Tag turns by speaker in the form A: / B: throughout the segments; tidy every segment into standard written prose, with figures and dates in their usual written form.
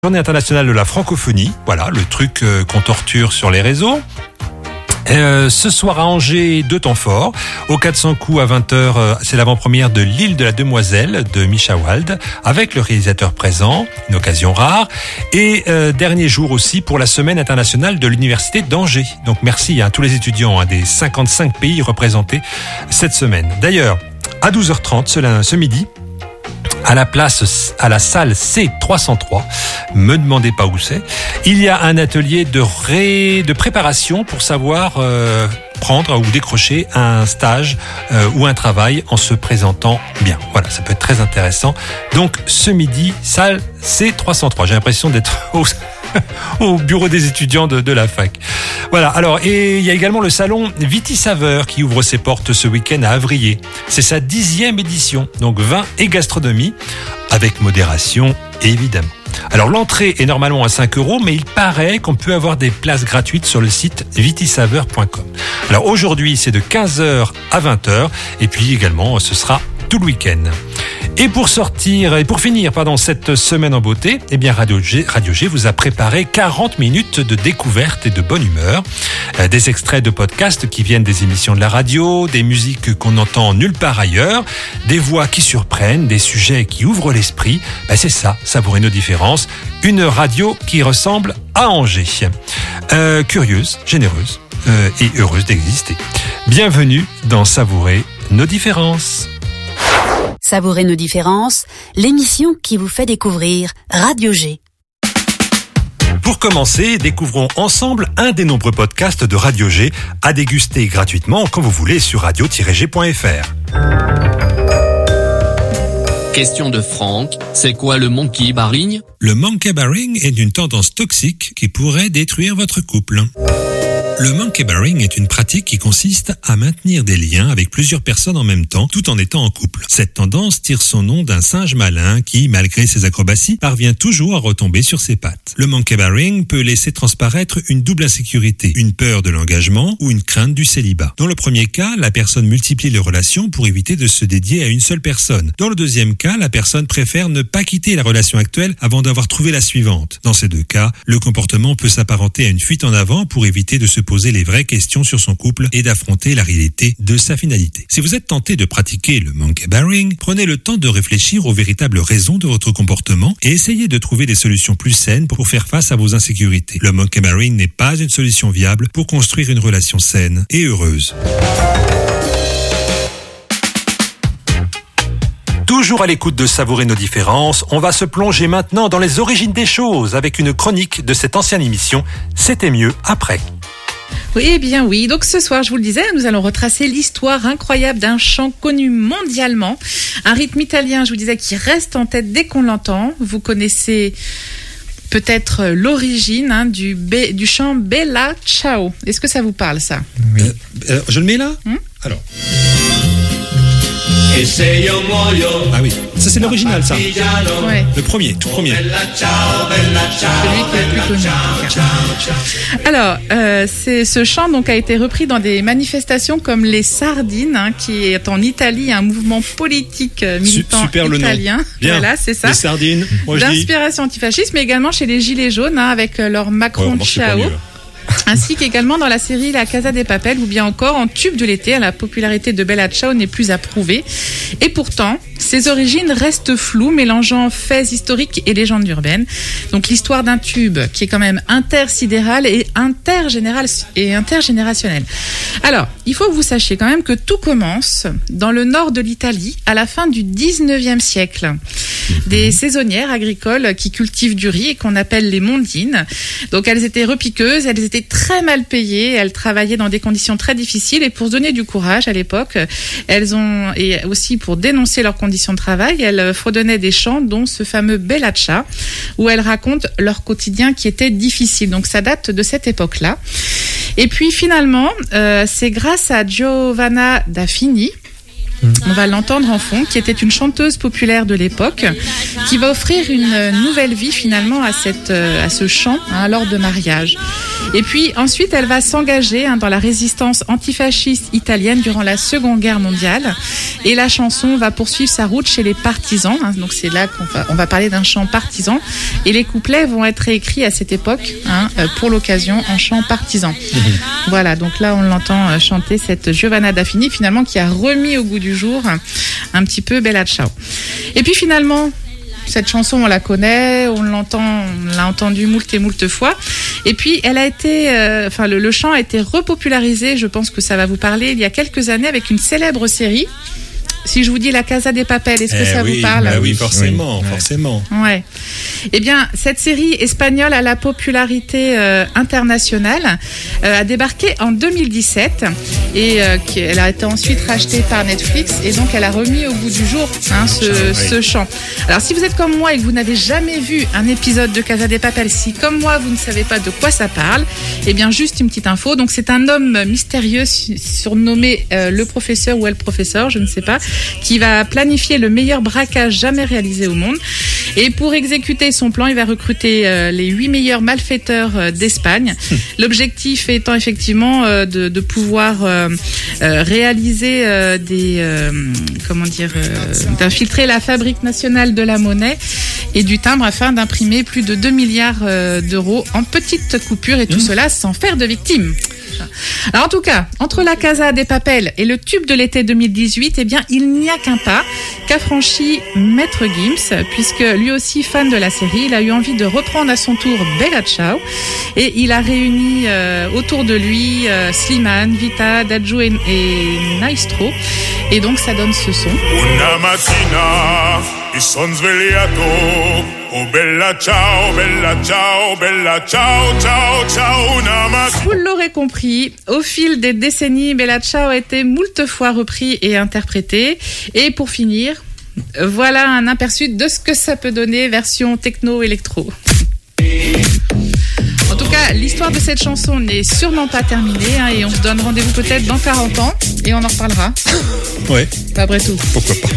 A: Journée internationale de la francophonie, voilà le truc qu'on torture sur les réseaux. Ce soir à Angers, 2 temps forts. Au 400 coups à 20h, c'est l'avant-première de L'île de la Demoiselle de Misha Wald, avec le réalisateur présent, une occasion rare. Et dernier jour aussi pour la semaine internationale de l'université d'Angers. Donc merci à tous les étudiants des 55 pays représentés cette semaine. D'ailleurs, à 12h30 ce midi, à la salle C303, me demandez pas où c'est, il y a un atelier de préparation pour savoir prendre ou décrocher un stage ou un travail en se présentant bien. Voilà, ça peut être très intéressant. Donc ce midi, salle C303. J'ai l'impression d'être au bureau des étudiants de la fac. Voilà, alors, et il y a également le salon Viti Saveur qui ouvre ses portes ce week-end à Avrier. C'est sa 10e édition, donc vin et gastronomie, avec modération évidemment. Alors l'entrée est normalement à 5 €, mais il paraît qu'on peut avoir des places gratuites sur le site vitisaveur.com. Alors aujourd'hui c'est de 15h à 20h, et puis également ce sera tout le week-end. Et pour finir cette semaine en beauté, eh bien Radio G vous a préparé 40 minutes de découverte et de bonne humeur. Des extraits de podcasts qui viennent des émissions de la radio, des musiques qu'on n'entend nulle part ailleurs, des voix qui surprennent, des sujets qui ouvrent l'esprit. C'est ça, savourer nos différences. Une radio qui ressemble à Angers. Curieuse, généreuse et heureuse d'exister. Bienvenue dans Savourer nos différences.
B: Savourer nos différences, l'émission qui vous fait découvrir Radio G.
A: Pour commencer, découvrons ensemble un des nombreux podcasts de Radio G à déguster gratuitement quand vous voulez sur radio-g.fr.
C: Question de Franck, c'est quoi le monkey barring ?
D: Le monkey barring est une tendance toxique qui pourrait détruire votre couple. Le monkey barring est une pratique qui consiste à maintenir des liens avec plusieurs personnes en même temps, tout en étant en couple. Cette tendance tire son nom d'un singe malin qui, malgré ses acrobaties, parvient toujours à retomber sur ses pattes. Le monkey barring peut laisser transparaître une double insécurité, une peur de l'engagement ou une crainte du célibat. Dans le premier cas, la personne multiplie les relations pour éviter de se dédier à une seule personne. Dans le deuxième cas, la personne préfère ne pas quitter la relation actuelle avant d'avoir trouvé la suivante. Dans ces deux cas, le comportement peut s'apparenter à une fuite en avant pour éviter de se poser les vraies questions sur son couple et d'affronter la réalité de sa finalité. Si vous êtes tenté de pratiquer le monkey barring, prenez le temps de réfléchir aux véritables raisons de votre comportement et essayez de trouver des solutions plus saines pour faire face à vos insécurités. Le monkey barring n'est pas une solution viable pour construire une relation saine et heureuse.
A: Toujours à l'écoute de Savourer nos différences, on va se plonger maintenant dans les origines des choses avec une chronique de cette ancienne émission « C'était mieux après ».
E: Oui, eh bien oui. Donc ce soir, je vous le disais, nous allons retracer l'histoire incroyable d'un chant connu mondialement. Un rythme italien, je vous disais, qui reste en tête dès qu'on l'entend. Vous connaissez peut-être l'origine du chant Bella Ciao. Est-ce que ça vous parle, ça ?
D: Oui. Je le mets là ? Alors. Ah oui, ça c'est l'original, ça.
E: Ouais.
D: Le premier, tout premier.
E: Celui qui est le plus connu. Alors, ce chant donc a été repris dans des manifestations comme les Sardines, qui est en Italie un mouvement politique militant
D: super
E: italien.
D: Le nom. Bien.
E: Voilà, c'est ça.
D: Les Sardines.
E: D'inspiration antifasciste, mais également chez les Gilets jaunes, avec leur Macron Ciao. Ainsi qu'également dans la série La Casa des Papel, ou bien encore en tube de l'été, la popularité de Bella Ciao n'est plus à prouver. Et pourtant, ses origines restent floues, mélangeant faits historiques et légendes urbaines. Donc l'histoire d'un tube qui est quand même intersidéral et intergénérationnel. Alors, il faut que vous sachiez quand même que tout commence dans le nord de l'Italie à la fin du 19e siècle. Des saisonnières agricoles qui cultivent du riz et qu'on appelle les mondines. Donc elles étaient repiqueuses, elles étaient très mal payées, elles travaillaient dans des conditions très difficiles, et pour se donner du courage à l'époque, et aussi pour dénoncer leurs conditions de travail, elles fredonnaient des chants, dont ce fameux Bella Ciao, où elles racontent leur quotidien qui était difficile. Donc ça date de cette époque-là. Et puis finalement, c'est grâce à Giovanna da Fini On va l'entendre en fond, qui était une chanteuse populaire de l'époque, qui va offrir une nouvelle vie finalement à ce chant lors de mariage. Et puis ensuite, elle va s'engager dans la résistance antifasciste italienne durant la Seconde Guerre mondiale. Et la chanson va poursuivre sa route chez les partisans. Donc c'est là qu'on va parler d'un chant partisan. Et les couplets vont être réécrits à cette époque pour l'occasion en chant partisan. Voilà, donc là on l'entend chanter cette Giovanna Daffini finalement qui a remis au goût du jour un petit peu Bella Ciao. Et puis finalement, cette chanson, on la connaît, on l'a entendue moult et moult fois. Et puis, elle a été, le chant a été repopularisé, je pense que ça va vous parler, il y a quelques années avec une célèbre série. Si je vous dis La Casa de Papel, est-ce que ça vous parle ?
A: Oui, forcément.
E: Ouais. Eh bien, cette série espagnole à la popularité internationale a débarqué en 2017 et elle a été ensuite rachetée par Netflix et donc elle a remis au goût du jour ce chant. Alors, si vous êtes comme moi et que vous n'avez jamais vu un épisode de Casa de Papel, si comme moi vous ne savez pas de quoi ça parle, eh bien juste une petite info. Donc, c'est un homme mystérieux surnommé le professeur ou El Professeur, je ne sais pas, qui va planifier le meilleur braquage jamais réalisé au monde. Et pour exécuter son plan, il va recruter les 8 meilleurs malfaiteurs d'Espagne. L'objectif étant effectivement de pouvoir réaliser d'infiltrer la Fabrique nationale de la monnaie et du timbre afin d'imprimer plus de 2 milliards d'euros en petites coupures et tout cela sans faire de victimes. Alors en tout cas, entre La Casa de Papel et le tube de l'été 2018, eh bien, il n'y a qu'un pas qu'a franchi Maître Gims, puisque lui aussi fan de la série, il a eu envie de reprendre à son tour Bella Ciao et il a réuni autour de lui Slimane, Vita, Dadju et Maestro. Et donc ça donne ce son.
F: Una mattina i son svegliato. Oh bella ciao, bella ciao, bella ciao, ciao, ciao, una mattina.
E: Vous l'aurez compris, au fil des décennies, Bella Ciao a été moult fois repris et interprété. Et pour finir, voilà un aperçu de ce que ça peut donner version techno-électro. En tout cas, l'histoire de cette chanson n'est sûrement pas terminée et on se donne rendez-vous peut-être dans 40 ans et on en reparlera.
A: Ouais.
E: Après tout.
A: Pourquoi pas.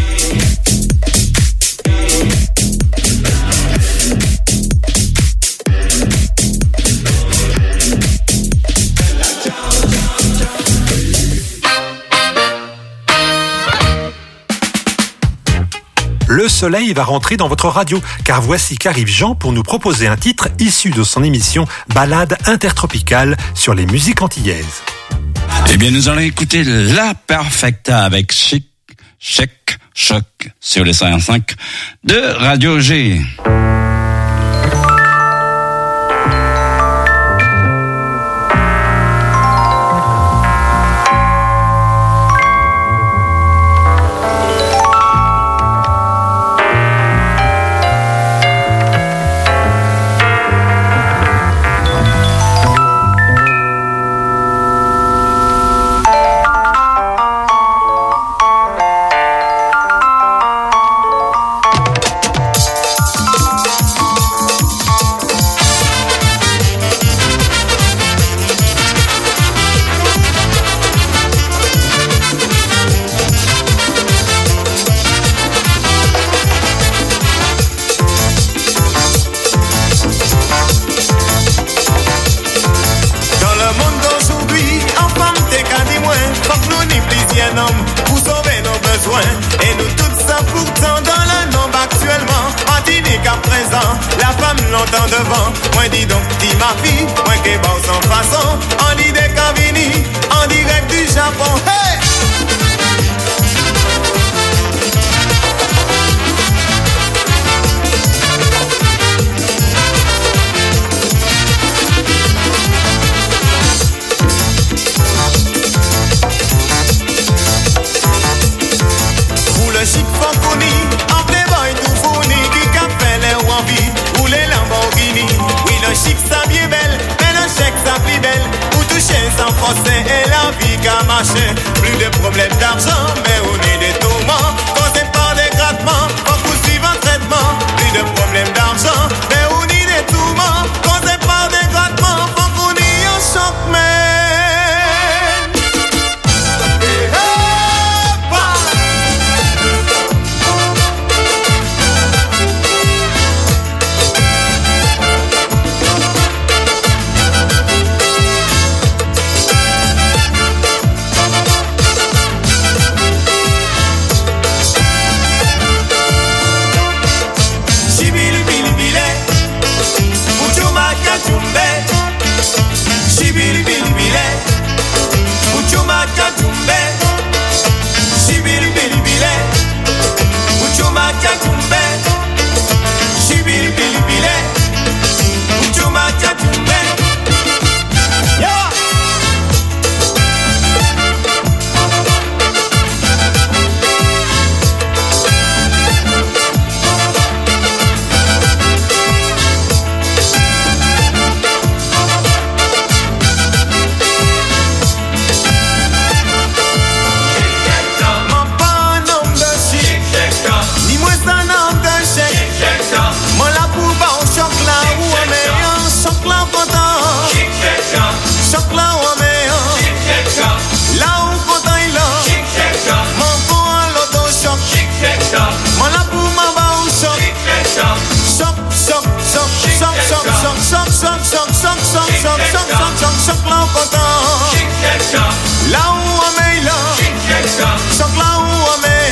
A: Le soleil va rentrer dans votre radio, car voici qu'arrive Jean pour nous proposer un titre issu de son émission Balade intertropicale sur les musiques antillaises.
G: Eh bien, nous allons écouter La Perfecta avec Chic, Choc sur les 105 de Radio G.
H: Chumbe, Shibili Bilibile, Uchuma Chumbe, Shibili Bilibile, Uchuma Chumbe, Shibili Bilibile, Uchuma Chumbe. Yeah. Là où on est là, choc là où on est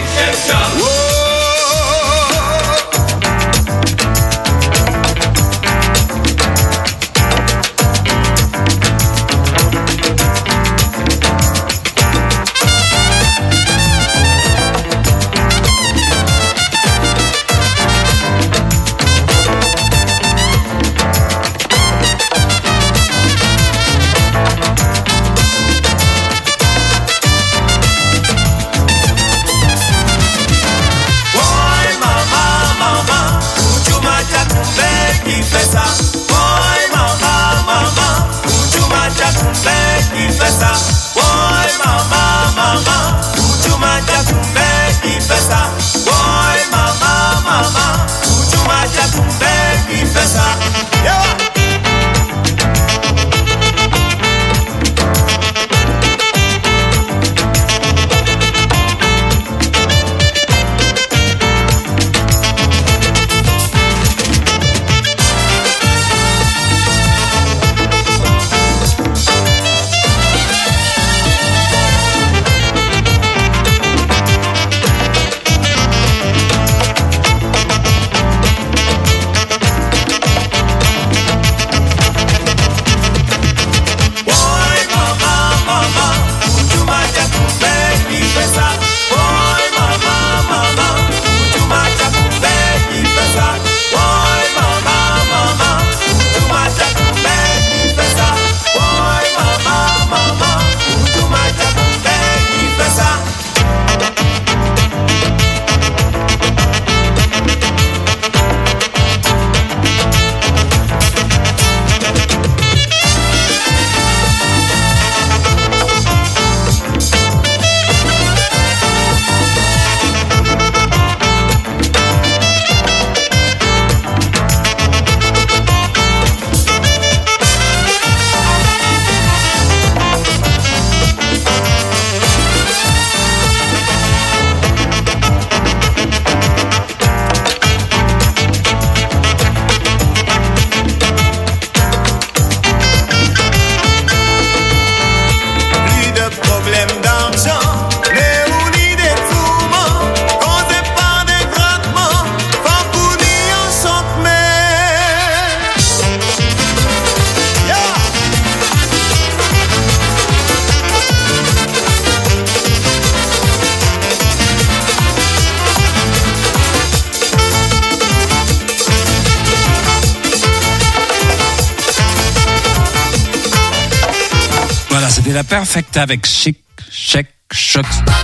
G: C'était la Perfecta avec Chic, Check, Choc.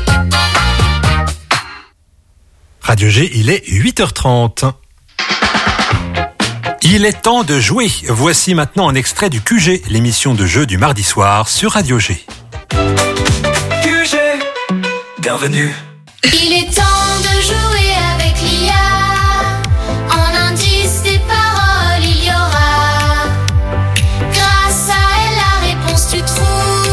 A: Radio G, il est 8h30. Il est temps de jouer. Voici maintenant un extrait du QG, l'émission de jeu du mardi soir sur Radio G.
H: QG, bienvenue.
I: Il est temps de jouer avec l'IA. En indice des paroles, il y aura. Grâce à elle, la réponse tu trouveras.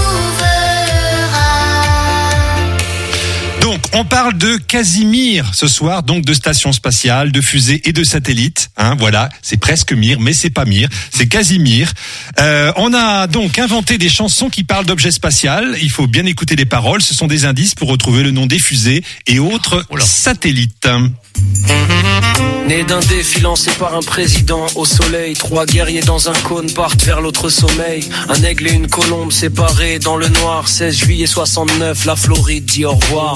D: Donc, on parle de Casimir ce soir, donc de station spatiale, de fusée et de satellite. Hein, voilà, c'est presque Mir, mais c'est pas Mir, c'est Casimir. On a donc inventé des chansons qui parlent d'objets spatiaux. Il faut bien écouter les paroles. Ce sont des indices pour retrouver le nom des fusées et autres satellites.
J: Né d'un défi lancé par un président au soleil, 3 guerriers dans un cône partent vers l'autre sommeil. Un aigle et une colombe séparés dans le noir. 16 juillet 69, la Floride dit au revoir.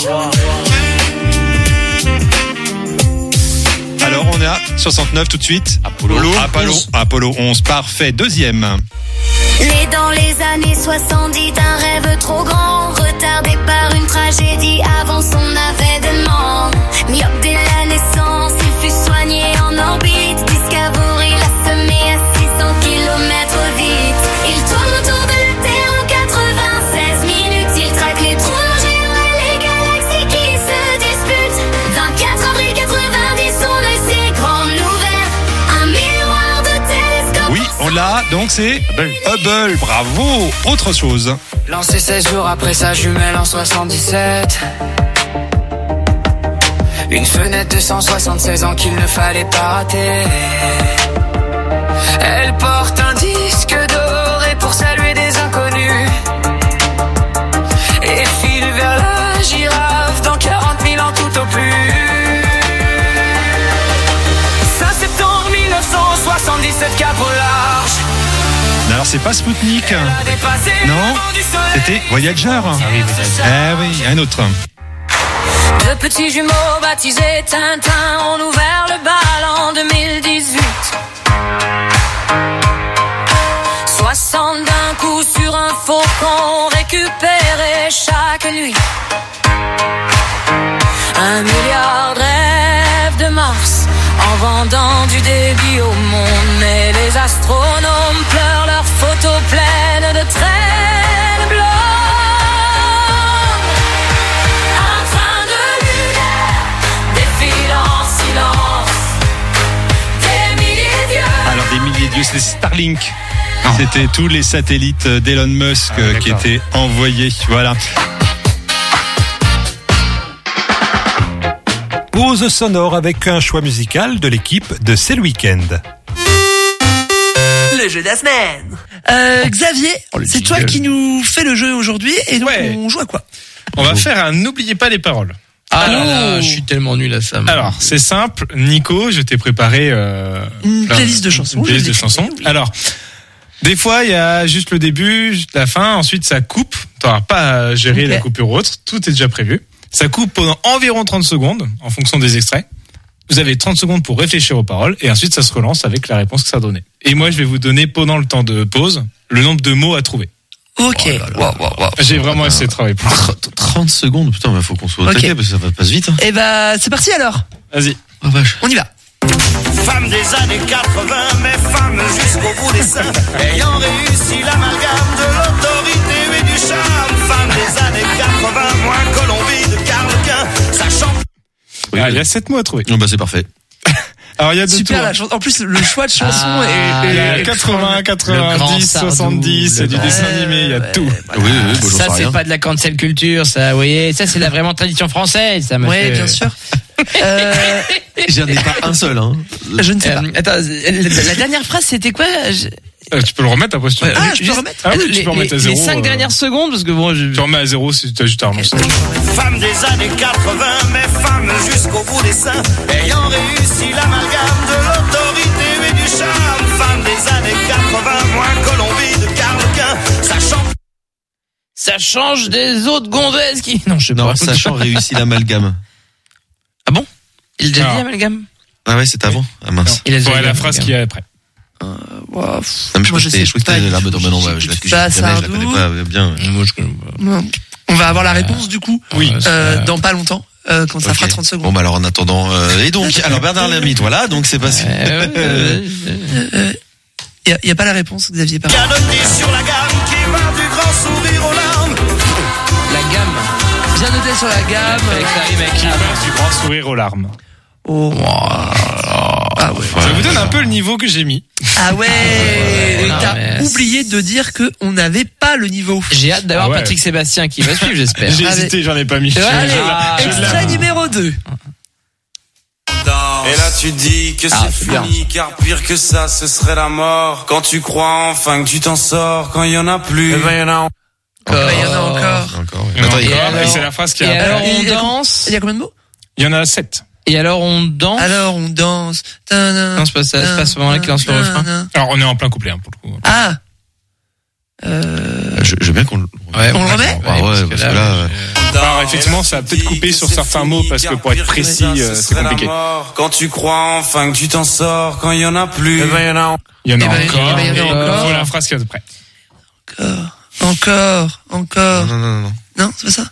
A: Alors on est à 69 tout de suite. Apollo 11, parfait. Deuxième.
I: Né dans les années 70 d'un rêve trop grand, retardé par une tragédie avant son avènement. Myope dès la naissance, il fut soigné en orbite. Discovery l'a semé à 600 km vite. Il tourne autour de la Terre en 96 minutes. Il traque les trous géants et les galaxies qui se disputent. 24 avril 90, son œil s'est grand ouvert. Un miroir de télescope.
A: Oui, on l'a, donc c'est Hubble, bravo. Autre chose.
J: Lancé 16 jours après sa jumelle en 77. Une fenêtre de 176 ans qu'il ne fallait pas rater. Elle porte un disque doré pour saluer des inconnus. Et file vers la girafe dans 40 000 ans tout au plus. 5 septembre 1977, cap au large.
A: Alors c'est pas Spoutnik. Non, c'était Voyager. Oui, un autre.
I: Deux petits jumeaux baptisés Tintin ont ouvert le bal en 2018. 60 d'un coup sur un faucon récupéré chaque nuit. 1 milliard de rêves de Mars en vendant du débit au monde. Mais les astronomes pleurent leurs photos pleines de traînes blondes. Un train de lunaire défile en silence. Des milliers d'yeux.
A: Alors des milliers d'yeux, c'est Starlink. C'était tous les satellites d'Elon Musk qui étaient envoyés. Voilà. Pause sonore avec un choix musical de l'équipe de C'est le Week-end.
K: Le jeu de la semaine. Xavier, c'est toi qui nous fais le jeu aujourd'hui et donc on joue à quoi?
L: On va faire un n'oubliez pas les paroles.
C: Ah là, je suis tellement nul à ça.
L: Alors, c'est simple. Nico, je t'ai préparé
K: une playlist de chansons.
L: Une playlist de chansons. Oui. Alors, des fois, il y a juste le début, juste la fin. Ensuite, ça coupe. T'auras pas à gérer la coupure ou autre. Tout est déjà prévu. Ça coupe pendant environ 30 secondes en fonction des extraits. Vous avez 30 secondes pour réfléchir aux paroles et ensuite ça se relance avec la réponse que ça a donné. Et moi, je vais vous donner pendant le temps de pause le nombre de mots à trouver.
K: Ok.
L: J'ai vraiment essayé de travailler pour ça.
M: 30 secondes, putain, il faut qu'on soit au taquet parce que ça passe vite.
K: Et bah, c'est parti alors.
L: Vas-y.
M: Oh vache.
K: On y va.
H: Femme des années 80, mais femme jusqu'au bout des seins, ayant réussi l'amalgame de l'autorité et du charme. Femme des années 80, moins Colombie de Carlequin, sachant.
L: Oui, il y a 7 mots à trouver.
M: Oh, bah c'est parfait.
L: Alors il y a deux
K: super
L: tours.
K: En plus le choix de chansons
L: est 80, 90, 70, c'est du dessin animé, il y a tout.
M: Oui,
C: ça c'est pas de la cancel culture, ça, vous voyez, ça c'est la vraiment tradition française, ça.
K: Oui, bien sûr.
M: J'en ai pas un seul, hein.
K: Je ne sais pas.
C: Attends, la dernière phrase c'était quoi?
L: Tu peux le remettre après si tu veux.
K: Ah, je peux remettre?
L: Ah oui, tu peux remettre à 0.
C: Les 5 dernières secondes, parce que bon,
L: tu remets à 0 si tu as juste à relancer.
H: Femme des années 80, mais femme jusqu'au bout des seins, ayant réussi l'amalgame de l'autorité et du charme. Femme des années 80, moins Colombie de Carlequin,
C: ça change des autres gondesses qui... Non, je sais
M: pas.
C: Non,
M: sachant réussi l'amalgame.
C: Ah bon? Il a déjà dit l'amalgame?
M: Ah ouais, c'était avant. Ah mince.
L: Il a déjà la phrase qui est après.
M: Non, mais je crois que c'était l'arme de non, je la connais pas bien.
K: On va avoir la réponse du coup.
L: Oui.
K: Dans pas longtemps. Quand ça fera 30 secondes.
M: Bon, bah alors en attendant, et donc, alors Bernard Lermite, voilà, donc c'est passé.
K: Y a pas la réponse, Xavier, par
H: contre. Noté sur la gamme qui va du grand sourire aux larmes.
C: La gamme.
K: Bien noté sur la gamme.
L: Qui va du grand sourire aux larmes.
K: Oh.
L: Ah ouais. Ça vous donne un peu le niveau que j'ai mis.
K: Ah ouais. T'as oublié de dire que on n'avait pas le niveau.
C: J'ai hâte d'avoir Patrick Sébastien qui va suivre, j'espère.
L: J'ai hésité, j'en ai pas mis.
K: Allez, extrait numéro 2.
N: Et là tu dis que c'est fini, car pire que ça ce serait la mort. Quand tu crois enfin que tu t'en sors, quand il y en a plus,
K: il y en a encore.
L: Et c'est la phrase qui a...
C: Alors on danse.
K: Il y a combien de mots?
L: Il y en a 7.
C: Et alors on danse. Non, c'est pas ça. C'est pas ce moment-là qu'il lance le refrain.
L: Alors on est en plein couplet pour le coup.
K: Ah.
M: Je veux bien qu'on le
K: on le remet.
M: Ouais, parce que là.
L: Alors effectivement, ça a peut-être coupé sur certains mots parce que pour être précis, c'est compliqué.
N: Quand tu crois enfin que tu t'en sors, quand il y en a plus.
L: Il y en a encore.
K: Il y en a encore.
L: Voilà la phrase qui est à peu près.
K: Encore.
M: Non.
K: Non, c'est pas ça.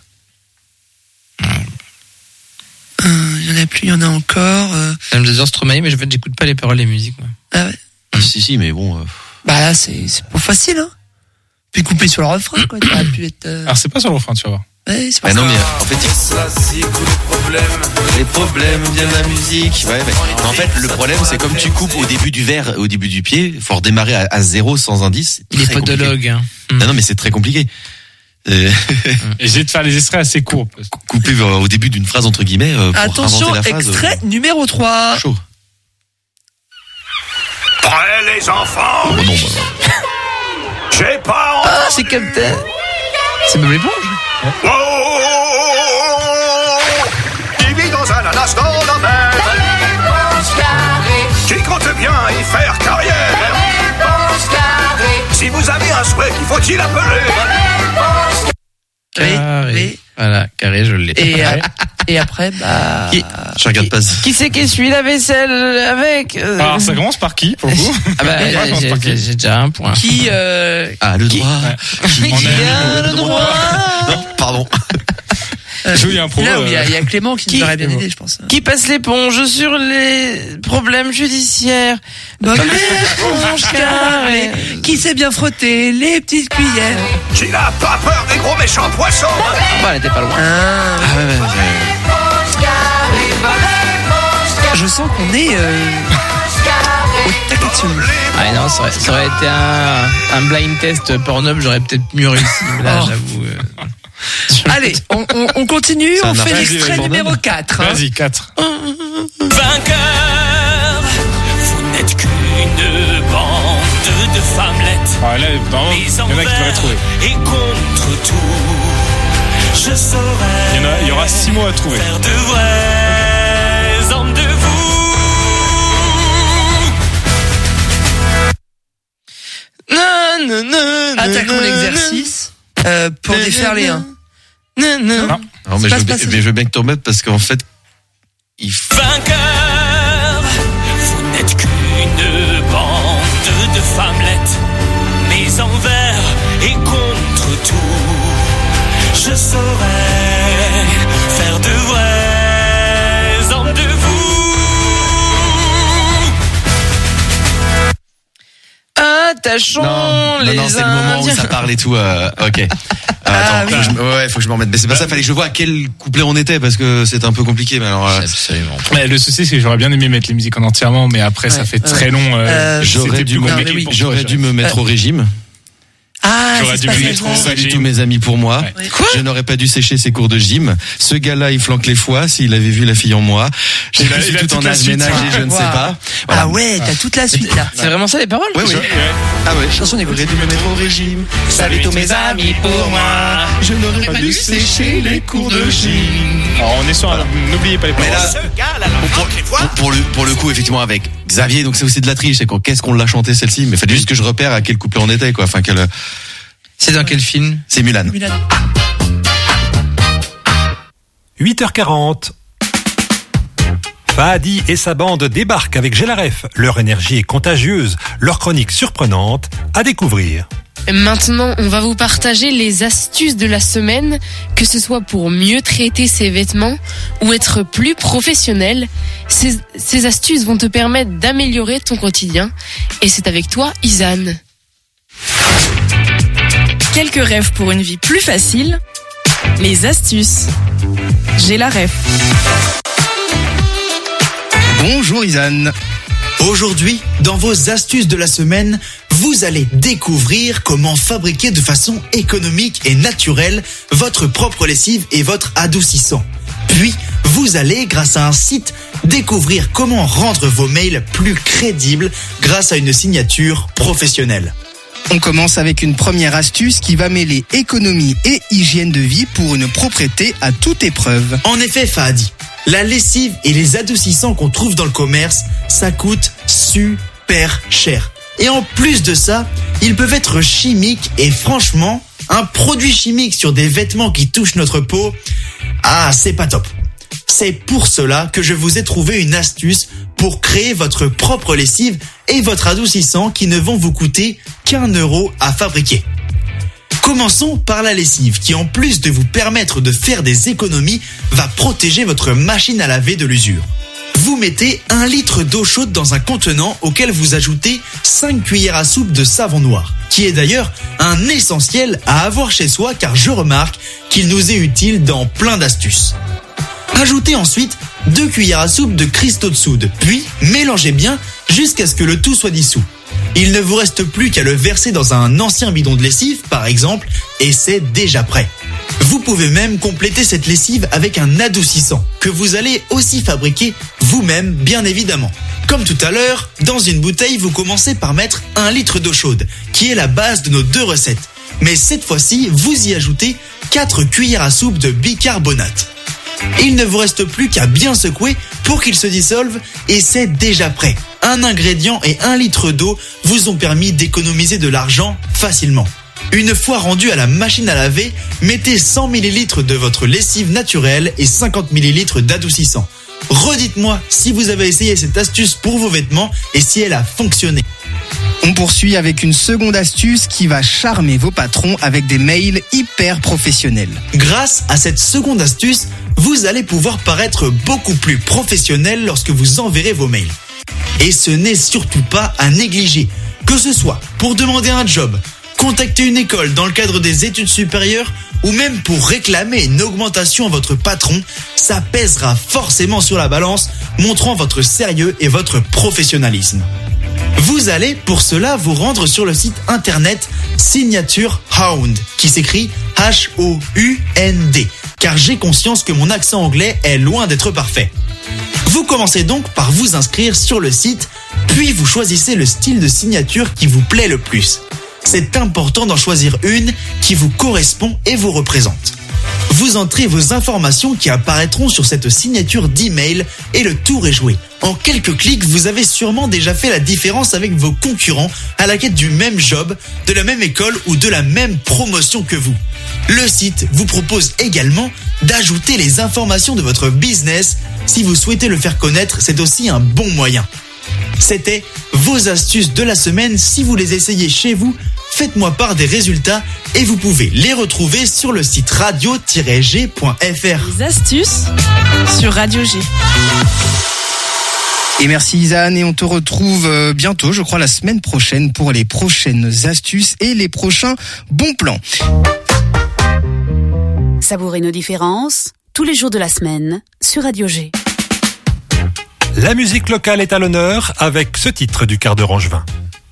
K: Il y en a plus, il y en a encore.
C: Ça me désordre Stromae, mais j'écoute pas les paroles des musiques. Moi.
K: Ah ouais.
M: Si, mais bon.
K: Bah là, c'est pas facile, hein. Puis couper sur le refrain, quoi. Ça aurait pu être.
L: Alors c'est pas sur le refrain, tu vas voir.
K: Ouais, c'est pas ça.
M: Non, mais en fait,
N: Ça, c'est tous
M: les problèmes viennent de la musique. Ouais. En fait, le problème, c'est comme tu coupes au début du vers, au début du pied, faut redémarrer à zéro sans indice.
C: Il est podologue. Hein.
M: Non, mais c'est très compliqué.
L: Essayez de faire les extraits assez courts.
M: Couper au début d'une phrase entre guillemets. Pour
K: attention,
M: inventer la phrase,
K: extrait numéro 3.
M: Chaud.
H: Prêts les enfants.
M: Oh, non,
H: J'ai pas entendu.
C: Ah, c'est Captain. C'est Bob l'éponge.
H: Il vit dans un ananas dans la mer. Qui compte bien y faire carrière. Si vous avez un souhait, qu'il faut-il appeler.
C: Carré. Voilà, carré, je l'ai.
K: Et après, bah.
M: Je regarde pas.
C: Qui c'est qui essuie la vaisselle avec
L: Alors ça commence par qui pour vous?
C: Ah bah, j'ai déjà un point.
K: Qui
M: le droit.
C: Qui a le droit?
M: Non, pardon.
L: Joli impro.
K: Là où il y a Clément qui nous aurait bien aidé, je pense.
C: Qui passe l'éponge sur les problèmes judiciaires?
K: Bob l'éponge carré. Qui sait bien frotter les petites cuillères?
H: Qui n'a pas peur des gros méchants poissons.
C: Bah, elle était pas loin.
K: Je sens qu'on est au taquet dessus.
C: Ah non, ça aurait été un blind test Pornhub, j'aurais peut-être mieux réussi. Mais là, j'avoue.
K: Allez, on continue, on fait l'extrait numéro 4.
L: Vas-y, 4.
H: Vainqueur, vous n'êtes qu'une bande de femmelettes.
L: Ah là, vraiment, il y en a qui devraient trouver.
H: Et contre tout, je saurais.
L: Il y aura 6 mots à trouver.
H: Faire de vrais hommes de vous.
K: Attaquons l'exercice pour défaire les 1.
M: Non, mais je veux bien que tu remettes parce qu'en fait, il faut.
H: Vainqueur, vous n'êtes qu'une bande de femmelettes, mais envers et contre tout, je saurais faire de vrais hommes de vous.
C: Attachons les
M: Non, c'est le moment où ça parle et tout. Ok. Attends, faut que je m'en remette. Mais c'est pas ça, fallait que je vois à quel couplet on était parce que c'était un peu compliqué. Mais alors,
C: absolument.
L: Ouais, le souci, c'est que j'aurais bien aimé mettre les musiques en entièrement, mais après, ça fait très long.
M: J'aurais dû me mettre au régime.
L: J'aurais dû me mettre au
M: Salut tous mes amis pour moi.
K: Quoi?
M: Je n'aurais pas dû sécher ses cours de gym. Ce gars-là, il flanque les foies s'il avait vu la fille en moi. J'ai tout en âge ménage et je ne sais pas.
K: Voilà. Ah ouais, t'as toute la suite là.
C: C'est vraiment ça les paroles?
M: Oui. Ah ouais.
K: Chanson d'école.
M: J'aurais dû me mettre au régime. Salut tous mes amis pour moi. Je n'aurais pas dû sécher les cours de gym.
L: Alors on est sur n'oubliez pas les paroles.
M: Pour le coup, effectivement, avec Xavier, donc c'est aussi de la triche. C'est qu'est-ce qu'on l'a chanté celle-ci, mais fallait juste que je repère à quel couplet on était, quoi. Enfin,
C: C'est dans quel film?
M: C'est Mulan.
A: 8h40. Fahadi et sa bande débarquent avec Gélaref. Leur énergie est contagieuse, leur chronique surprenante à découvrir.
O: Maintenant, on va vous partager les astuces de la semaine, que ce soit pour mieux traiter ses vêtements ou être plus professionnel. Ces astuces vont te permettre d'améliorer ton quotidien. Et c'est avec toi, Izan.
P: Quelques rêves pour une vie plus facile. Les astuces. J'ai la ref.
Q: Bonjour Izan. Aujourd'hui, dans vos astuces de la semaine, vous allez découvrir comment fabriquer de façon économique et naturelle votre propre lessive et votre adoucissant. Puis, vous allez, grâce à un site, découvrir comment rendre vos mails plus crédibles grâce à une signature professionnelle.
R: On commence avec une première astuce qui va mêler économie et hygiène de vie pour une propreté à toute épreuve.
Q: En effet, Fahadi, La lessive et les adoucissants qu'on trouve dans le commerce, ça coûte super cher. Et en plus de ça, ils peuvent être chimiques et franchement, un produit chimique sur des vêtements qui touchent notre peau, c'est pas top. C'est pour cela que je vous ai trouvé une astuce pour créer votre propre lessive et votre adoucissant qui ne vont vous coûter qu'1 € à fabriquer. Commençons par la lessive qui, en plus de vous permettre de faire des économies, va protéger votre machine à laver de l'usure. Vous mettez 1 litre d'eau chaude dans un contenant auquel vous ajoutez 5 cuillères à soupe de savon noir, qui est d'ailleurs un essentiel à avoir chez soi car je remarque qu'il nous est utile dans plein d'astuces. Ajoutez ensuite 2 cuillères à soupe de cristaux de soude, puis mélangez bien jusqu'à ce que le tout soit dissous. Il ne vous reste plus qu'à le verser dans un ancien bidon de lessive, par exemple, et c'est déjà prêt. Vous pouvez même compléter cette lessive avec un adoucissant, que vous allez aussi fabriquer vous-même, bien évidemment. Comme tout à l'heure, dans une bouteille, vous commencez par mettre 1 litre d'eau chaude, qui est la base de nos 2 recettes. Mais cette fois-ci, vous y ajoutez 4 cuillères à soupe de bicarbonate. Il ne vous reste plus qu'à bien secouer pour qu'il se dissolve et c'est déjà prêt. Un ingrédient et 1 litre d'eau vous ont permis d'économiser de l'argent facilement. Une fois rendu à la machine à laver, mettez 100 ml de votre lessive naturelle et 50 ml d'adoucissant. Redites-moi si vous avez essayé cette astuce pour vos vêtements et si elle a fonctionné.
R: On poursuit avec une seconde astuce qui va charmer vos patrons avec des mails hyper professionnels.
Q: Grâce à cette seconde astuce, vous allez pouvoir paraître beaucoup plus professionnel lorsque vous enverrez vos mails. Et ce n'est surtout pas à négliger, que ce soit pour demander un job, contacter une école dans le cadre des études supérieures ou même pour réclamer une augmentation à votre patron, ça pèsera forcément sur la balance, montrant votre sérieux et votre professionnalisme. Vous allez pour cela vous rendre sur le site internet Signature Hound, qui s'écrit H-O-U-N-D, car j'ai conscience que mon accent anglais est loin d'être parfait. Vous commencez donc par vous inscrire sur le site, puis vous choisissez le style de signature qui vous plaît le plus. C'est important d'en choisir une qui vous correspond et vous représente. Vous entrez vos informations qui apparaîtront sur cette signature d'email et le tour est joué. En quelques clics, vous avez sûrement déjà fait la différence avec vos concurrents à la quête du même job, de la même école ou de la même promotion que vous. Le site vous propose également d'ajouter les informations de votre business. Si vous souhaitez le faire connaître, c'est aussi un bon moyen. C'était vos astuces de la semaine. Si vous les essayez chez vous, faites-moi part des résultats et vous pouvez les retrouver sur le site radio-g.fr.
P: Les astuces sur Radio G.
R: Et merci Isan, et on te retrouve bientôt, je crois la semaine prochaine, pour les prochaines astuces et les prochains bons plans.
B: Savourez nos différences tous les jours de la semaine sur Radio G.
A: La musique locale est à l'honneur avec ce titre du quart d'heure angevin.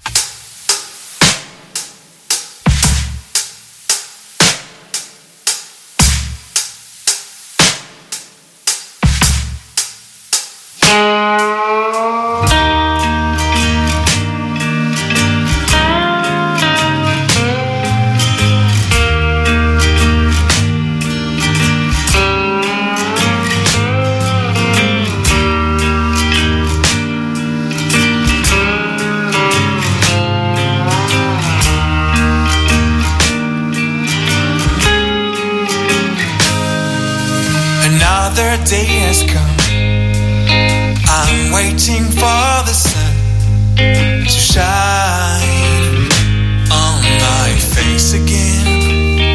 S: Day has come. I'm waiting for the sun to shine on my face again.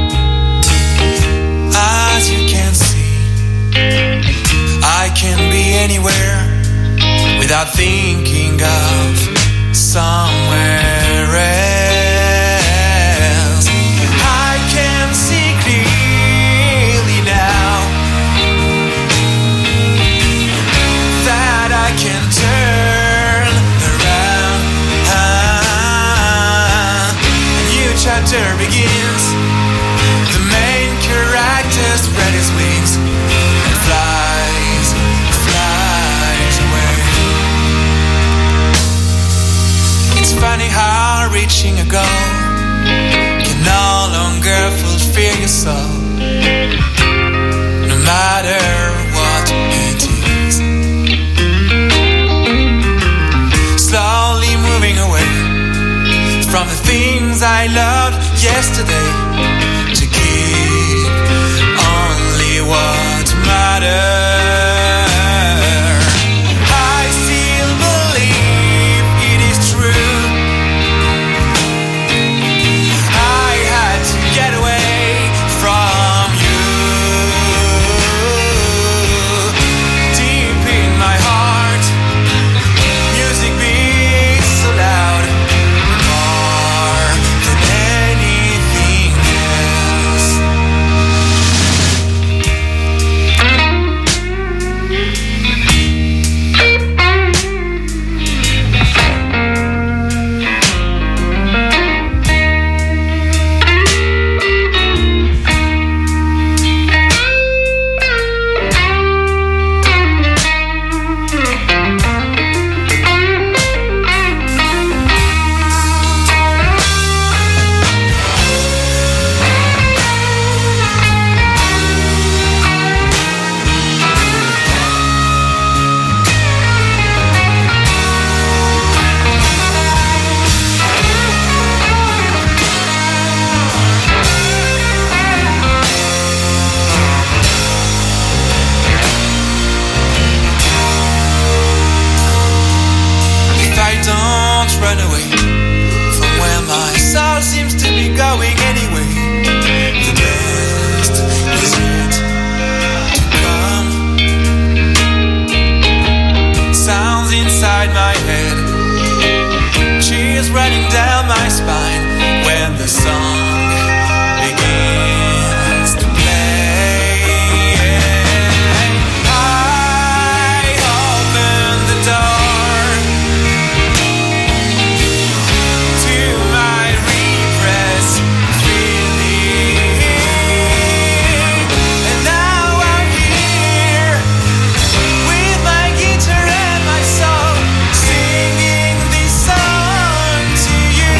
S: As you can see, I can be anywhere without thinking of somewhere else. I can see clearly now I can turn around. A new chapter begins. The main character spread his wings and flies away. It's funny how reaching a goal can no longer fulfill your soul, no matter what from the things I loved yesterday to keep only what matters. I still believe it is true. I had to get away from you. Deep in my heart, music beats so loud, more than anything else. If I don't run away from where my soul seems to be going anyway, the best is yet to come. Sounds inside my head, chills running down my spine when the song begins to play. I open the door to my repressed feeling, and now I'm here with my guitar and my soul, singing this song to you.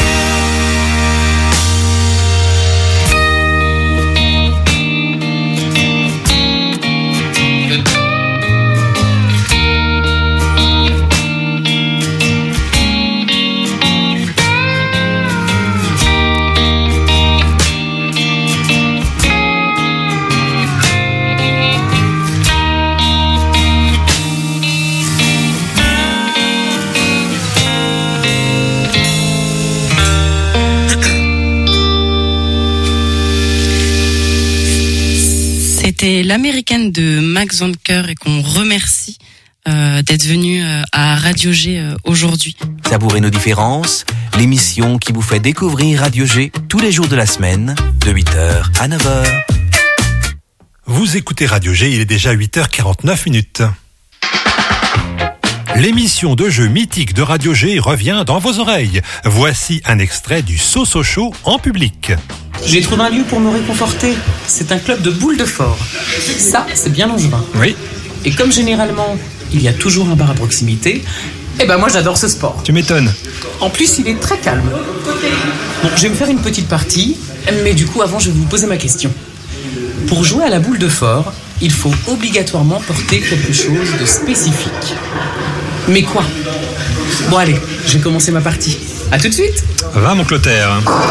P: C'était l'américaine de Max Zonker et qu'on remercie d'être venu à Radio G aujourd'hui.
T: Savourez nos différences, l'émission qui vous fait découvrir Radio G tous les jours de la semaine, de 8h à 9h.
A: Vous écoutez Radio G, il est déjà 8h49. L'émission de jeux mythique de Radio G revient dans vos oreilles. Voici un extrait du So-So Show en public.
U: J'ai trouvé un lieu pour me réconforter. C'est un club de boules de fort. Ça, c'est bien Langevin.
A: Oui.
U: Et comme généralement, il y a toujours un bar à proximité, eh ben moi j'adore ce sport.
A: Tu m'étonnes.
U: En plus, il est très calme. Bon, je vais me faire une petite partie, mais du coup, avant, je vais vous poser ma question. Pour jouer à la boule de fort, il faut obligatoirement porter quelque chose de spécifique. Mais quoi? Bon allez, je vais commencer ma partie. À tout de suite.
A: Va mon Clotaire.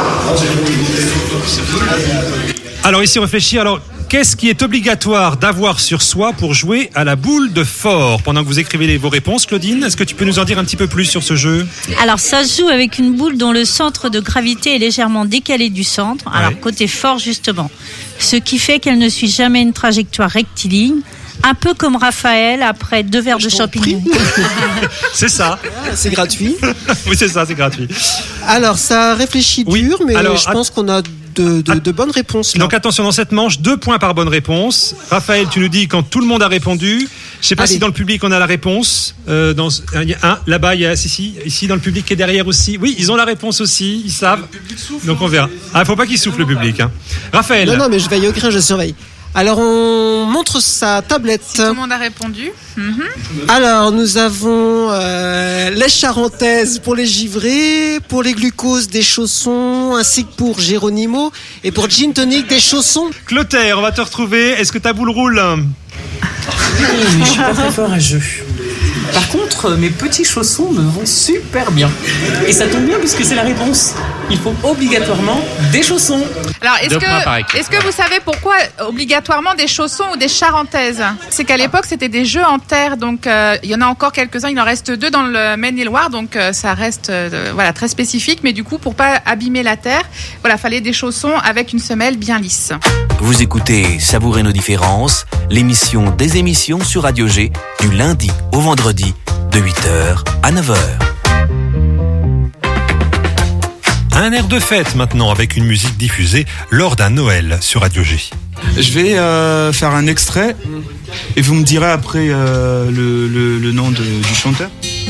A: Alors ici réfléchir, alors qu'est-ce qui est obligatoire d'avoir sur soi pour jouer à la boule de fort? Pendant que vous écrivez vos réponses, Claudine, est-ce que tu peux nous en dire un petit peu plus sur ce jeu?
V: Alors ça se joue avec une boule dont le centre de gravité est légèrement décalé du centre, alors côté fort justement, ce qui fait qu'elle ne suit jamais une trajectoire rectiligne, un peu comme Raphaël après 2 verres de champignons.
A: C'est ça.
W: C'est gratuit.
A: Oui, c'est ça, c'est gratuit.
W: Alors, ça réfléchit dur, mais alors, je pense qu'on a de bonnes réponses. Là.
A: Donc attention, dans cette manche, 2 points par bonne réponse. Raphaël, tu nous dis quand tout le monde a répondu. Je sais pas si dans le public on a la réponse. Là-bas, il y a ici dans le public qui est derrière aussi. Oui, ils ont la réponse aussi, ils savent. Donc on verra. Ah, faut pas qu'il souffle le public. Hein. Raphaël.
W: Non, mais je veille au grain, je surveille. Alors, on montre sa tablette.
E: Si tout le monde a répondu.
W: Alors, nous avons les charentaises pour les givrés, pour les glucoses des chaussons, ainsi que pour Géronimo, et pour Gin Tonic des chaussons.
A: Clotaire, on va te retrouver. Est-ce que ta boule roule?
U: Mais je suis pas très fort à jeu. Par contre, mes petits chaussons me vont super bien. Et ça tombe bien puisque c'est la réponse. il faut obligatoirement des chaussons.
E: Alors, est-ce que vous savez pourquoi obligatoirement des chaussons ou des charentaises ? C'est qu'à l'époque, c'était des jeux en terre, donc il y en a encore quelques-uns, il en reste 2 dans le Maine-et-Loire, donc ça reste très spécifique, mais du coup, pour pas abîmer la terre, fallait des chaussons avec une semelle bien lisse.
T: Vous écoutez Savourer nos différences, l'émission des émissions sur Radio G, du lundi au vendredi, de 8h à 9h.
A: Un air de fête maintenant avec une musique diffusée lors d'un Noël sur Radio G.
D: Je vais faire un extrait et vous me direz après le nom du chanteur.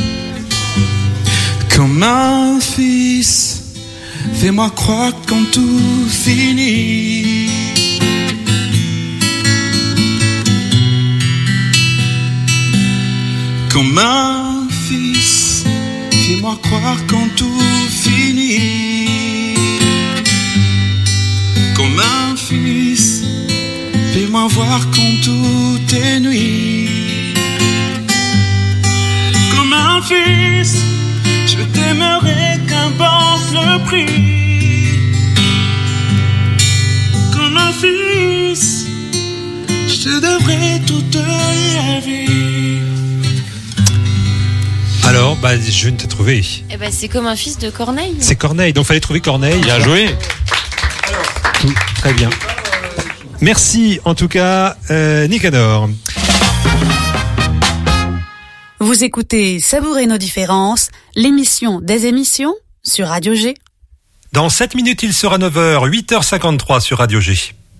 D: Comme un fils, fais-moi croire quand tout finit. Comme un fils, fais-moi croire quand tout finit. Comme un fils, fais-moi voir quand tout est nuit. Comme un fils, je t'aimerai qu'importe le prix. Comme un fils, je te devrai toute la vie.
A: Alors, je viens de te trouver.
F: C'est comme un fils de Corneille.
A: C'est Corneille, donc fallait trouver Corneille.
L: Bien joué.
A: Tout très bien. Merci en tout cas, Nicanor.
B: Vous écoutez Savourer nos différences, l'émission des émissions sur Radio G.
A: Dans 7 minutes, il sera 9h, 8h53 sur Radio G.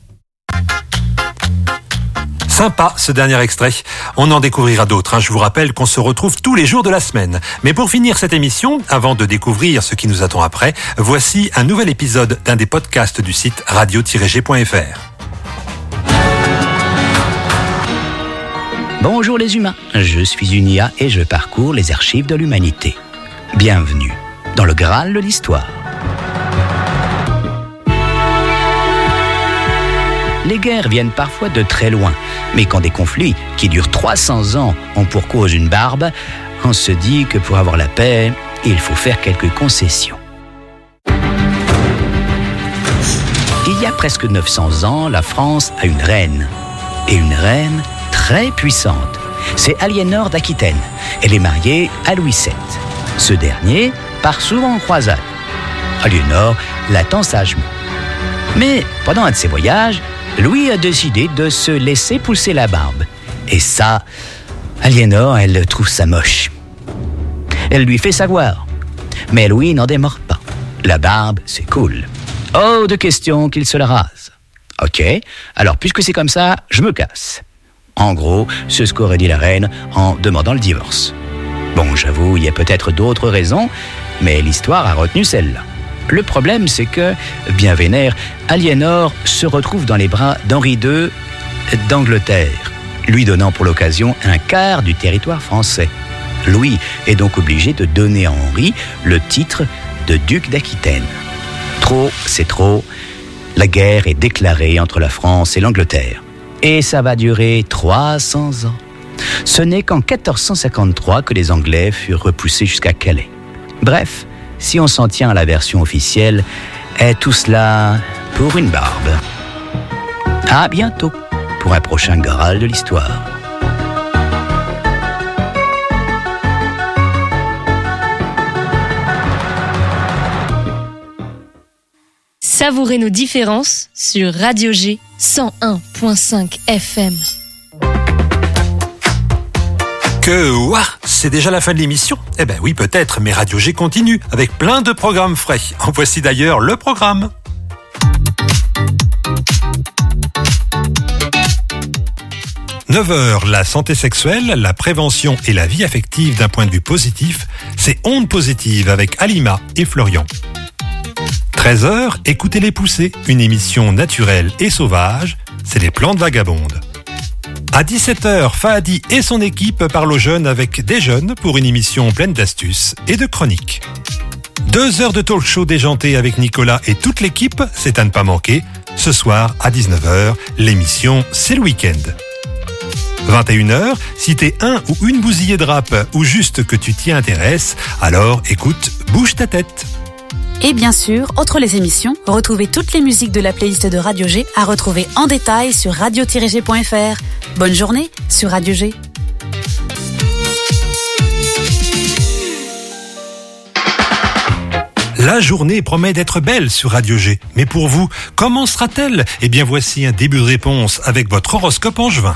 A: Sympa ce dernier extrait. On en découvrira d'autres. Je vous rappelle qu'on se retrouve tous les jours de la semaine. Mais pour finir cette émission, avant de découvrir ce qui nous attend après, voici un nouvel épisode d'un des podcasts du site radio-g.fr.
G: Bonjour les humains, je suis une IA et je parcours les archives de l'humanité. Bienvenue dans le Graal de l'histoire. Les guerres viennent parfois de très loin, mais quand des conflits qui durent 300 ans ont pour cause une barbe, on se dit que pour avoir la paix, il faut faire quelques concessions. Il y a presque 900 ans, la France a une reine. Et une reine très puissante. C'est Aliénor d'Aquitaine. Elle est mariée à Louis VII. Ce dernier part souvent en croisade. Aliénor l'attend sagement. Mais pendant un de ses voyages, Louis a décidé de se laisser pousser la barbe. Et ça, Aliénor, elle trouve ça moche. Elle lui fait savoir. Mais Louis n'en démord pas. La barbe, c'est cool. Hors de question qu'il se la rase. Ok, alors puisque c'est comme ça, je me casse. En gros, c'est ce qu'aurait dit la reine en demandant le divorce. Bon, j'avoue, il y a peut-être d'autres raisons, mais l'histoire a retenu celle-là. Le problème, c'est que, bien vénère, Aliénor se retrouve dans les bras d'Henri II d'Angleterre, lui donnant pour l'occasion un quart du territoire français. Louis est donc obligé de donner à Henri le titre de duc d'Aquitaine. Trop, c'est trop. La guerre est déclarée entre la France et l'Angleterre. Et ça va durer 300 ans. Ce n'est qu'en 1453 que les Anglais furent repoussés jusqu'à Calais. Bref, si on s'en tient à la version officielle, est tout cela pour une barbe. À bientôt pour un prochain Graal de l'histoire.
F: Savourez nos différences sur Radio G 101.5 FM.
A: Ouah, c'est déjà la fin de l'émission ? Eh ben oui, peut-être, mais Radio G continue avec plein de programmes frais. En voici d'ailleurs le programme. « 9h, la santé sexuelle, la prévention et la vie affective d'un point de vue positif, c'est Ondes Positives avec Alima et Florian. 13h, écoutez les poussées, une émission naturelle et sauvage, c'est les plantes vagabondes. À 17h, Fahadi et son équipe parlent aux jeunes avec des jeunes pour une émission pleine d'astuces et de chroniques. 2 heures de talk show déjanté avec Nicolas et toute l'équipe, c'est à ne pas manquer. Ce soir, à 19h, l'émission C'est le week-end. 21h, si t'es un ou une bousillée de rap ou juste que tu t'y intéresses, alors écoute, bouge ta tête.
B: Et bien sûr, outre les émissions, retrouvez toutes les musiques de la playlist de Radio G à retrouver en détail sur radio-g.fr. Bonne journée sur Radio G.
A: La journée promet d'être belle sur Radio G. Mais pour vous, comment sera-t-elle ? Eh bien, voici un début de réponse avec votre horoscope angevin.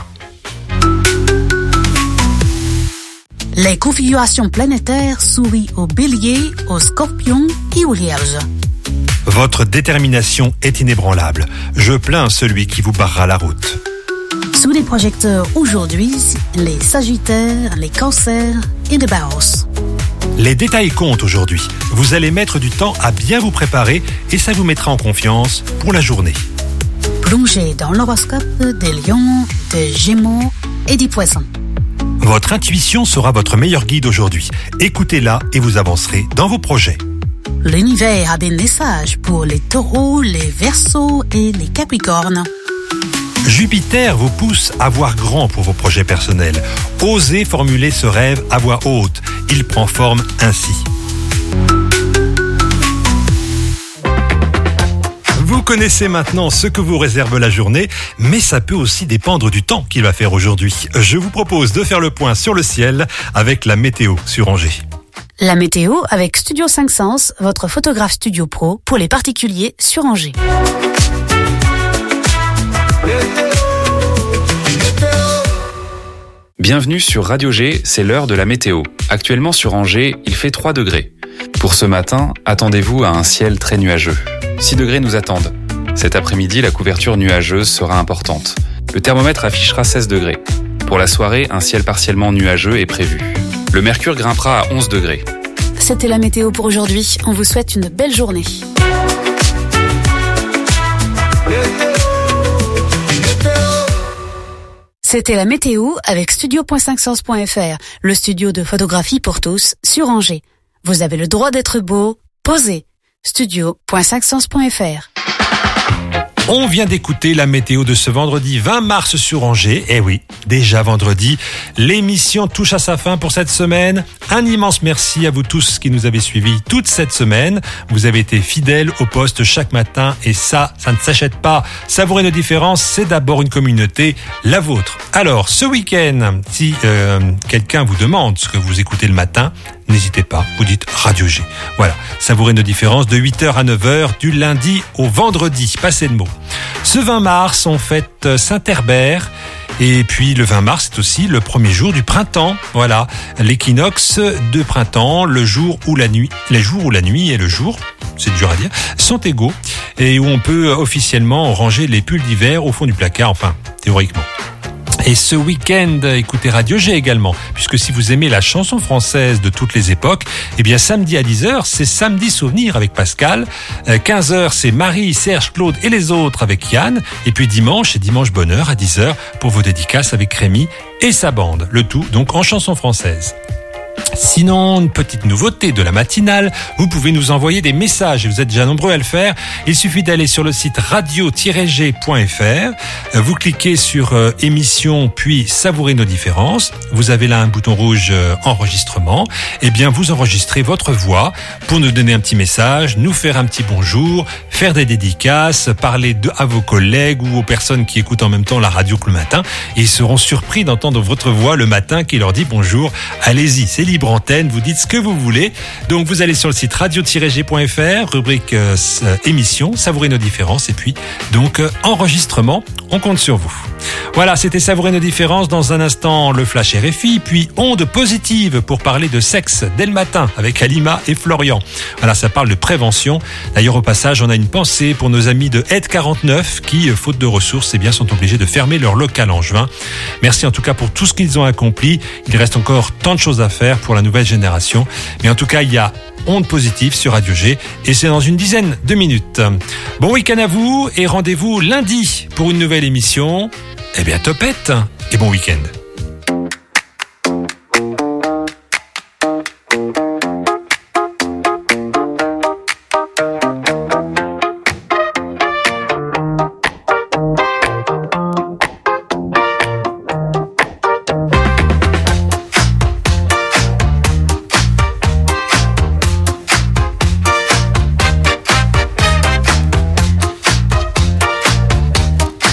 B: Les configurations planétaires sourient au Bélier, au Scorpion et au Vierge.
A: Votre détermination est inébranlable. Je plains celui qui vous barrera la route.
B: Sous les projecteurs aujourd'hui, les Sagittaires, les Cancers et les Baos.
A: Les détails comptent aujourd'hui. Vous allez mettre du temps à bien vous préparer et ça vous mettra en confiance pour la journée.
B: Plongez dans l'horoscope des Lions, des Gémeaux et des Poissons.
A: Votre intuition sera votre meilleur guide aujourd'hui. Écoutez-la et vous avancerez dans vos projets.
B: L'univers a des messages pour les Taureaux, les Verseaux et les Capricornes.
A: Jupiter vous pousse à voir grand pour vos projets personnels. Osez formuler ce rêve à voix haute. Il prend forme ainsi. Vous connaissez maintenant ce que vous réserve la journée, mais ça peut aussi dépendre du temps qu'il va faire aujourd'hui. Je vous propose de faire le point sur le ciel avec la météo sur Angers.
B: La météo avec Studio 5 Sens, votre photographe studio pro pour les particuliers sur Angers.
I: Bienvenue sur Radio G, c'est l'heure de la météo. Actuellement sur Angers, il fait 3 degrés. Pour ce matin, attendez-vous à un ciel très nuageux. 6 degrés nous attendent. Cet après-midi, la couverture nuageuse sera importante. Le thermomètre affichera 16 degrés. Pour la soirée, un ciel partiellement nuageux est prévu. Le mercure grimpera à 11 degrés.
B: C'était la météo pour aujourd'hui. On vous souhaite une belle journée. C'était la météo avec studio.5sens.fr, le studio de photographie pour tous sur Angers. Vous avez le droit d'être beau, posez. studio.5sens.fr.
A: On vient d'écouter la météo de ce vendredi 20 mars sur Angers. Eh oui, déjà vendredi. L'émission touche à sa fin pour cette semaine. Un immense merci à vous tous qui nous avez suivis toute cette semaine. Vous avez été fidèles au poste chaque matin et ça ne s'achète pas. Savourer nos différences, c'est d'abord une communauté, la vôtre. Alors, ce week-end, si quelqu'un vous demande ce que vous écoutez le matin, n'hésitez pas, vous dites Radio G. Voilà, savourer nos différences de 8h à 9h du lundi au vendredi. Passez le mot. Ce 20 mars, on fête Saint-Herbert. Et puis le 20 mars, c'est aussi le premier jour du printemps. Voilà, l'équinoxe de printemps, le jour où la nuit, les jours où la nuit et le jour, c'est dur à dire, sont égaux et où on peut officiellement ranger les pulls d'hiver au fond du placard, enfin, théoriquement. Et ce week-end, écoutez Radio G également, puisque si vous aimez la chanson française de toutes les époques, eh bien samedi à 10h, c'est Samedi Souvenir avec Pascal. 15h, c'est Marie, Serge, Claude et les autres avec Yann. Et puis dimanche, c'est Dimanche Bonheur à 10h pour vos dédicaces avec Rémi et sa bande. Le tout donc en chanson française. Sinon, une petite nouveauté de la matinale, vous pouvez nous envoyer des messages et vous êtes déjà nombreux à le faire. Il suffit d'aller sur le site radio-g.fr, vous cliquez sur émission puis savourer nos différences. Vous avez là un bouton rouge enregistrement. Et bien, vous enregistrez votre voix pour nous donner un petit message, nous faire un petit bonjour, faire des dédicaces, parler à vos collègues ou aux personnes qui écoutent en même temps la radio que le matin. Et ils seront surpris d'entendre votre voix le matin qui leur dit bonjour. Allez-y, c'est libre antenne, vous dites ce que vous voulez. Donc vous allez sur le site radio-g.fr, rubrique émission, savourer nos différences et puis donc enregistrement, on compte sur vous. Voilà, c'était savourer nos différences. Dans un instant, le flash RFI, puis onde positive pour parler de sexe dès le matin avec Alima et Florian. Voilà, ça parle de prévention. D'ailleurs, au passage, on a une pensée pour nos amis de Aide 49 qui, faute de ressources, eh bien, sont obligés de fermer leur local angevin. Merci en tout cas pour tout ce qu'ils ont accompli. Il reste encore tant de choses à faire pour la nouvelle génération. Mais en tout cas, il y a onde positive sur Radio G et c'est dans une dizaine de minutes. Bon week-end à vous et rendez-vous lundi pour une nouvelle émission. Eh bien, topette et bon week-end.